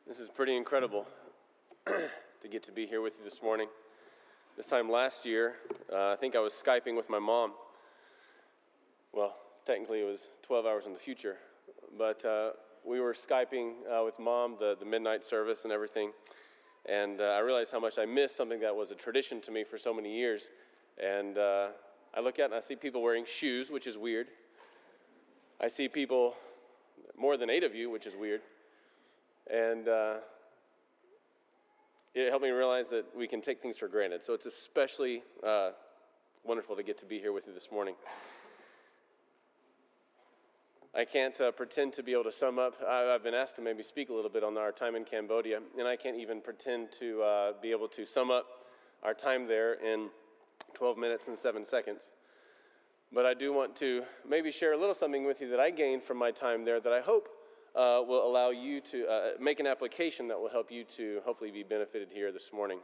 This is pretty incredible to get to be here with you this morning. This time last year, I think I was Skyping with my mom. Well, technically it was 12 hours in the future, but we were Skyping with Mom, the midnight service and everything, and I realized how much I missed something that was a tradition to me for so many years. And I look out and I see people wearing shoes, which is weird. I see people, more than 8 of you, which is weird. And it helped me realize that we can take things for granted. So it's especially wonderful to get to be here with you this morning. I can't pretend to be able to sum up. I've been asked to maybe speak a little bit on our time in Cambodia, and I can't even pretend to be able to sum up our time there in 12 minutes and 7 seconds. But I do want to maybe share a little something with you that I gained from my time there that I hope will allow you to make an application that will help you to hopefully be benefited here this morning.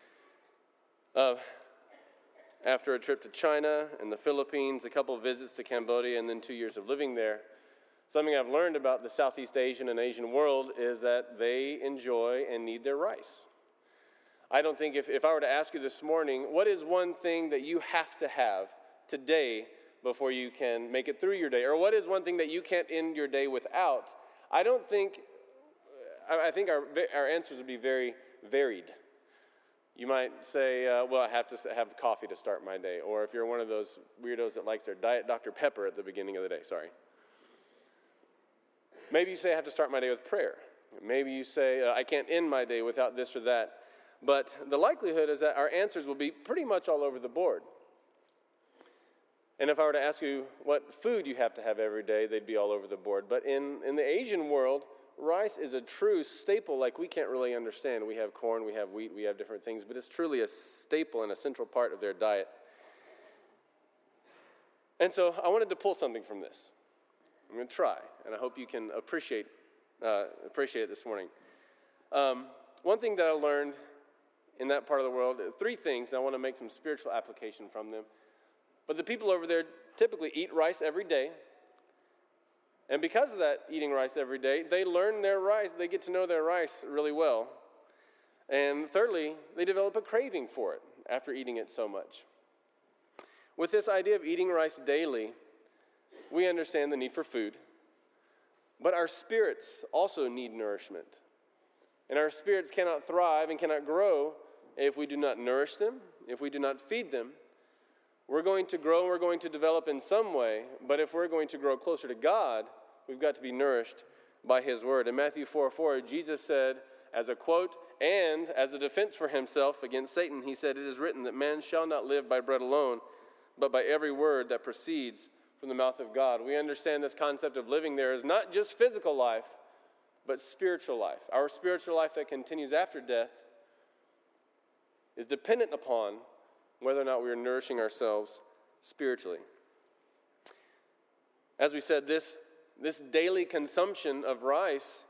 After a trip to China and the Philippines, a couple of visits to Cambodia, and then 2 years of living there, something I've learned about the Southeast Asian and Asian world is that they enjoy and need their rice. I don't think if I were to ask you this morning, what is one thing that you have to have today before you can make it through your day? Or what is one thing that you can't end your day without? I think our answers would be very varied. You might say, well, I have to have coffee to start my day. Or if you're one of those weirdos that likes their Diet Dr. Pepper at the beginning of the day, sorry. Maybe you say, I have to start my day with prayer. Maybe you say, I can't end my day without this or that. But the likelihood is that our answers will be pretty much all over the board. And if I were to ask you what food you have to have every day, they'd be all over the board. But in the Asian world, rice is a true staple like we can't really understand. We have corn, we have wheat, we have different things, but it's truly a staple and a central part of their diet. And so I wanted to pull something from this. I'm going to try, and I hope you can appreciate it this morning. One thing that I learned in that part of the world, 3 things, and I want to make some spiritual application from them. But the people over there typically eat rice every day. And because of that, eating rice every day, they learn their rice. They get to know their rice really well. And thirdly, they develop a craving for it after eating it so much. With this idea of eating rice daily, we understand the need for food. But our spirits also need nourishment. And our spirits cannot thrive and cannot grow if we do not nourish them, if we do not feed them. We're going to grow and we're going to develop in some way, but if we're going to grow closer to God, we've got to be nourished by His Word. In Matthew 4:4, Jesus said, as a quote, and as a defense for Himself against Satan, He said, it is written that man shall not live by bread alone, but by every word that proceeds from the mouth of God. We understand this concept of living there is not just physical life, but spiritual life. Our spiritual life that continues after death is dependent upon whether or not we are nourishing ourselves spiritually. As we said, this daily consumption of rice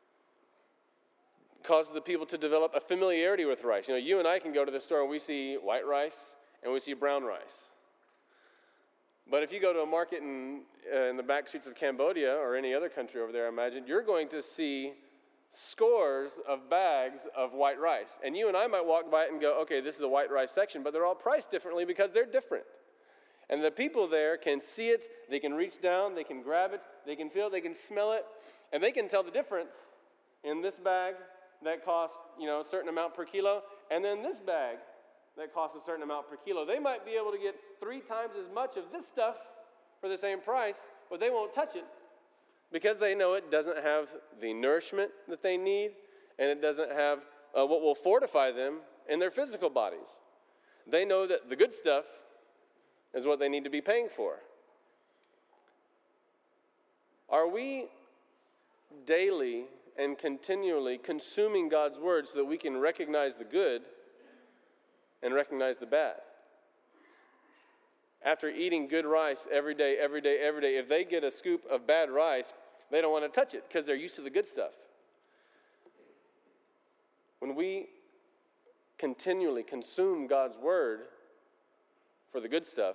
causes the people to develop a familiarity with rice. You know, you and I can go to the store and we see white rice and we see brown rice. But if you go to a market in the back streets of Cambodia or any other country over there, I imagine, you're going to see scores of bags of white rice. And you and I might walk by it and go, okay, this is the white rice section, but they're all priced differently because they're different. And the people there can see it, they can reach down, they can grab it, they can feel it, they can smell it, and they can tell the difference in this bag that costs, a certain amount per kilo, and then this bag that costs a certain amount per kilo. They might be able to get 3 times as much of this stuff for the same price, but they won't touch it, because they know it doesn't have the nourishment that they need, and it doesn't have what will fortify them in their physical bodies. They know that the good stuff is what they need to be paying for. Are we daily and continually consuming God's word so that we can recognize the good and recognize the bad? After eating good rice every day, if they get a scoop of bad rice, they don't want to touch it because they're used to the good stuff. When we continually consume God's word for the good stuff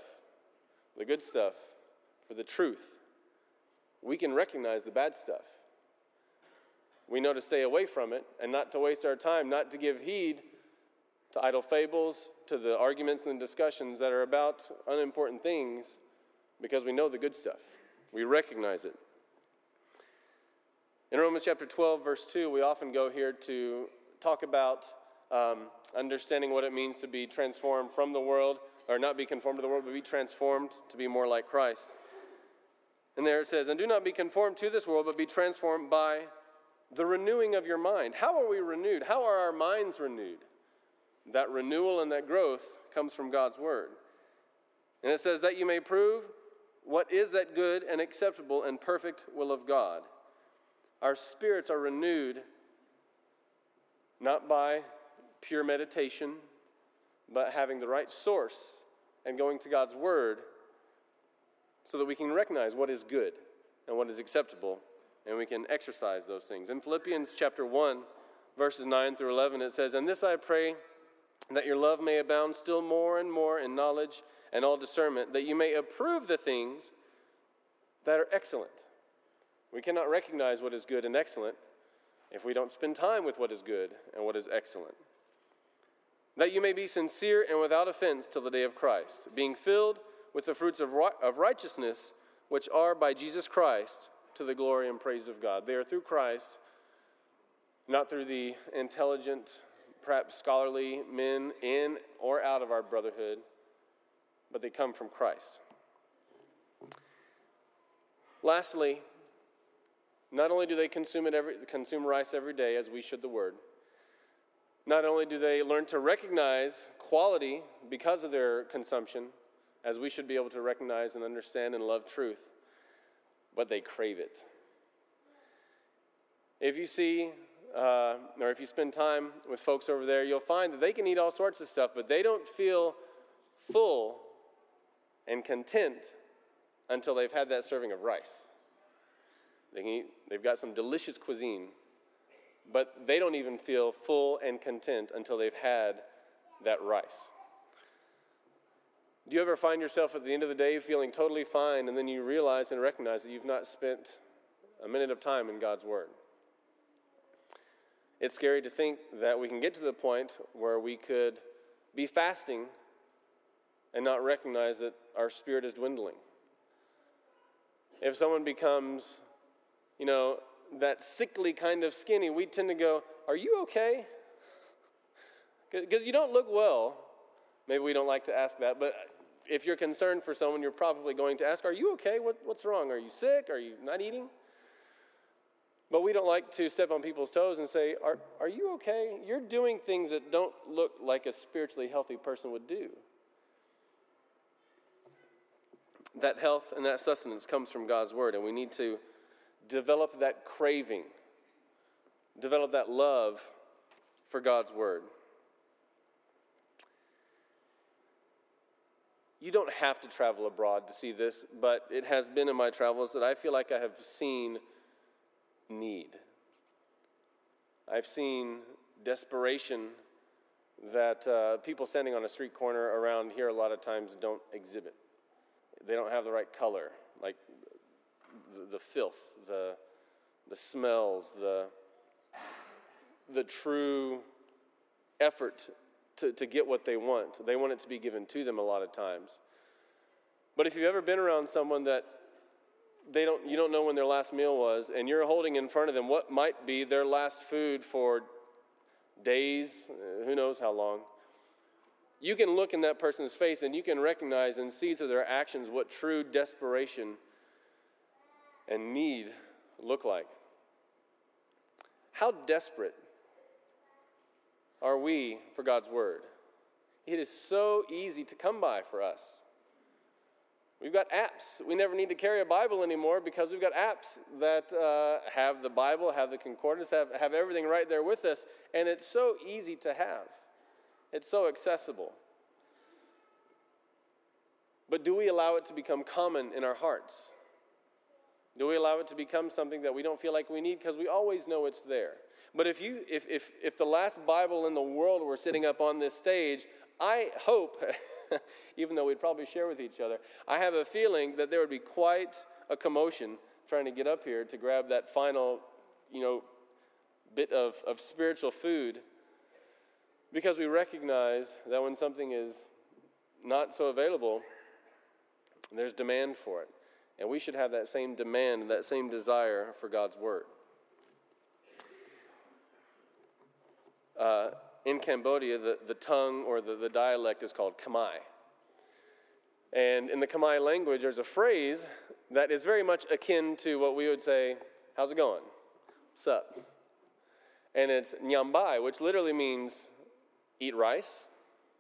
for the truth, we can recognize the bad stuff. we know to stay away from it and not to waste our time, not to give heed to idle fables, to the arguments and the discussions that are about unimportant things, because we know the good stuff. We recognize it. In Romans chapter 12, verse 2, we often go here to talk about understanding what it means to be transformed from the world, or not be conformed to the world, but be transformed to be more like Christ. And there it says, and do not be conformed to this world, but be transformed by the renewing of your mind. How are we renewed? How are our minds renewed? That renewal and that growth comes from God's word. And it says that you may prove what is that good and acceptable and perfect will of God. Our spirits are renewed not by pure meditation, but having the right source and going to God's word so that we can recognize what is good and what is acceptable, and we can exercise those things. In Philippians chapter 1, verses 9 through 11, it says, and this I pray, that your love may abound still more and more in knowledge and all discernment, that you may approve the things that are excellent. We cannot recognize what is good and excellent if we don't spend time with what is good and what is excellent. That you may be sincere and without offense till the day of Christ, being filled with the fruits of righteousness, which are by Jesus Christ, to the glory and praise of God. They are through Christ, not through the intelligent, perhaps scholarly men in or out of our brotherhood, but they come from Christ. Lastly, not only do they consume rice every day, as we should the word, not only do they learn to recognize quality because of their consumption, as we should be able to recognize and understand and love truth, but they crave it. If you see, or if you spend time with folks over there, you'll find that they can eat all sorts of stuff, but they don't feel full and content until they've had that serving of rice. They've got some delicious cuisine, but they don't even feel full and content until they've had that rice. Do you ever find yourself at the end of the day feeling totally fine, and then you realize and recognize that you've not spent a minute of time in God's word? It's scary to think that we can get to the point where we could be fasting and not recognize that our spirit is dwindling. If someone becomes, that sickly kind of skinny, we tend to go, are you okay? Because you don't look well. Maybe we don't like to ask that, but if you're concerned for someone, you're probably going to ask, are you okay? What's wrong? Are you sick? Are you not eating? But we don't like to step on people's toes and say, are you okay? You're doing things that don't look like a spiritually healthy person would do. That health and that sustenance comes from God's word, and we need to develop that craving, develop that love for God's word. You don't have to travel abroad to see this, but it has been in my travels that I feel like I have seen need. I've seen desperation that people standing on a street corner around here a lot of times don't exhibit. They don't have the right color, like the filth, the smells, the true effort to get what they want. They want it to be given to them a lot of times. But if you've ever been around someone that you don't know when their last meal was, and you're holding in front of them what might be their last food for days, who knows how long, you can look in that person's face and you can recognize and see through their actions what true desperation and need look like. How desperate are we for God's word? It is so easy to come by for us. We've got apps. We never need to carry a Bible anymore because we've got apps that have the Bible, have the concordance, have everything right there with us, and it's so easy to have. It's so accessible. But do we allow it to become common in our hearts? Do we allow it to become something that we don't feel like we need because we always know it's there? But if the last Bible in the world were sitting up on this stage, I hope, even though we'd probably share with each other, I have a feeling that there would be quite a commotion trying to get up here to grab that final, bit of spiritual food because we recognize that when something is not so available, there's demand for it. And we should have that same demand, that same desire for God's word. In Cambodia, the tongue or the dialect is called Khmer. And in the Khmer language, there's a phrase that is very much akin to what we would say, how's it going? What's up? And it's Nyambai, which literally means eat rice.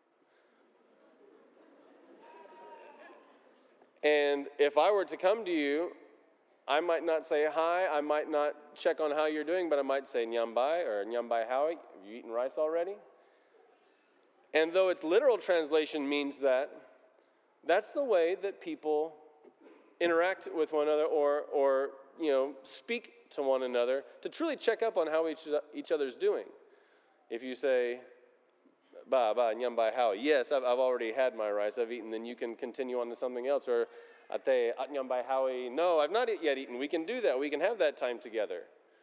And if I were to come to you, I might not say hi, I might not check on how you're doing, but I might say Nyambai or Nyambai Howie, have you eaten rice already? And though its literal translation means that, that's the way that people interact with one another or speak to one another to truly check up on how each other's doing. If you say, ba, Nyambai Howie, yes, I've already had my rice, I've eaten, then you can continue on to something else. Or ate at Nyambai Howie, no, I've not yet eaten. We can do that. We can have that time together.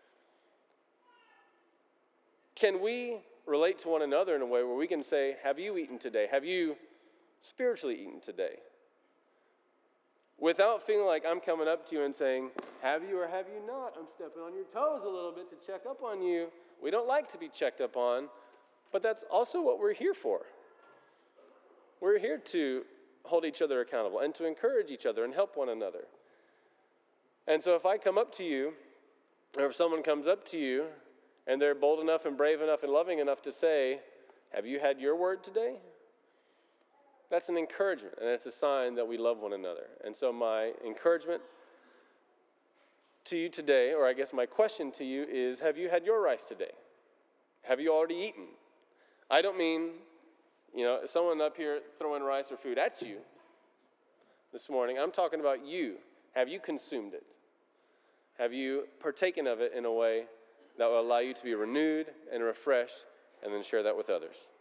Can we relate to one another in a way where we can say, have you eaten today? Have you spiritually eaten today? Without feeling like I'm coming up to you and saying, have you or have you not? I'm stepping on your toes a little bit to check up on you. We don't like to be checked up on, but that's also what we're here for. We're here to hold each other accountable and to encourage each other and help one another. And so if I come up to you, or if someone comes up to you, and they're bold enough and brave enough and loving enough to say, have you had your word today? That's an encouragement, and it's a sign that we love one another. And so my encouragement to you today, or I guess my question to you is, have you had your rice today? Have you already eaten? I don't mean, someone up here throwing rice or food at you this morning. I'm talking about you. Have you consumed it? Have you partaken of it in a way that will allow you to be renewed and refreshed and then share that with others?